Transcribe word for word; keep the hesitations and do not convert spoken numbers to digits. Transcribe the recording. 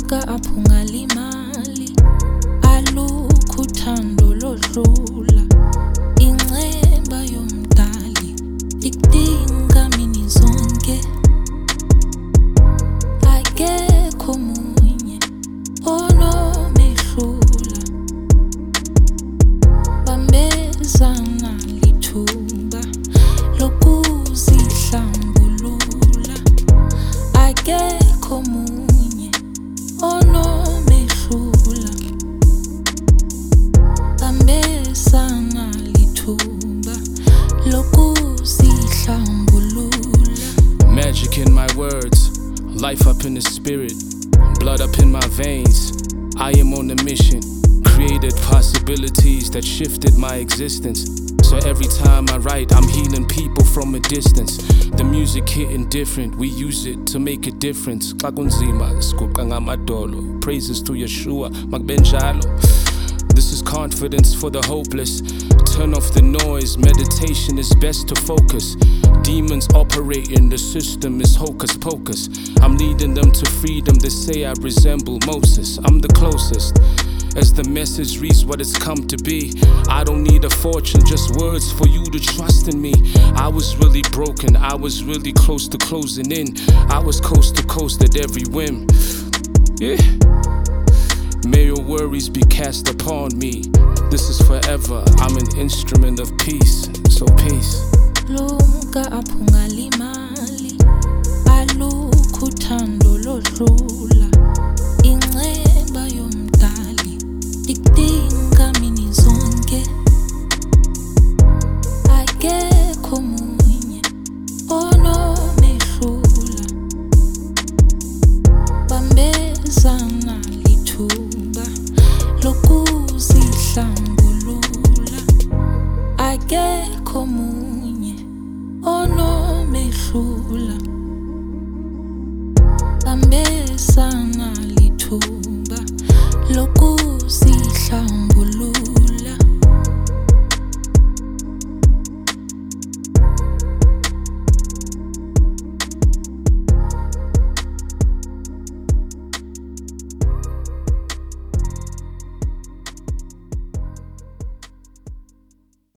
Lumka aphunga limali, alukho uthando lodlula. Inceba yomdali ikudinga mini zonke. Akekho munye onomehlula. Bambezana lithuba lokuzihlambulula. Akekho munye onomehlula. Bambezana lithuba lokuzihlambulula. Magic in my words, life up in the spirit, blood up in my veins. I am on a mission, created possibilities that shifted my existence. So every time I write, I'm healing people from a distance. The music hitting different, we use it to make a difference. Kakunzima, skuka ngamadolo, praises to Yeshua, makbenjalo. This is confidence for the hopeless. Turn off the noise, meditation is best to focus. Demons operating, the system is hocus pocus. I'm leading them to freedom, they say I resemble Moses. I'm the closest, as the message reads what it's come to be. I don't need a fortune, just words for you to trust in me. I was really broken, I was really close to closing in. I was coast to coast at every whim. Yeah. May your worries be cast upon me. This is forever, I'm an instrument of peace. So peace. Lumka aphunga limali, alukho uthando lodlula. Inceba yomdali ikudinga mini zonke. Akekho munye onomehlula. Bambezana lithuba lokuzihlambulula. Akekho munye onomehlula. Bambezana lithuba lokuzihlambulula.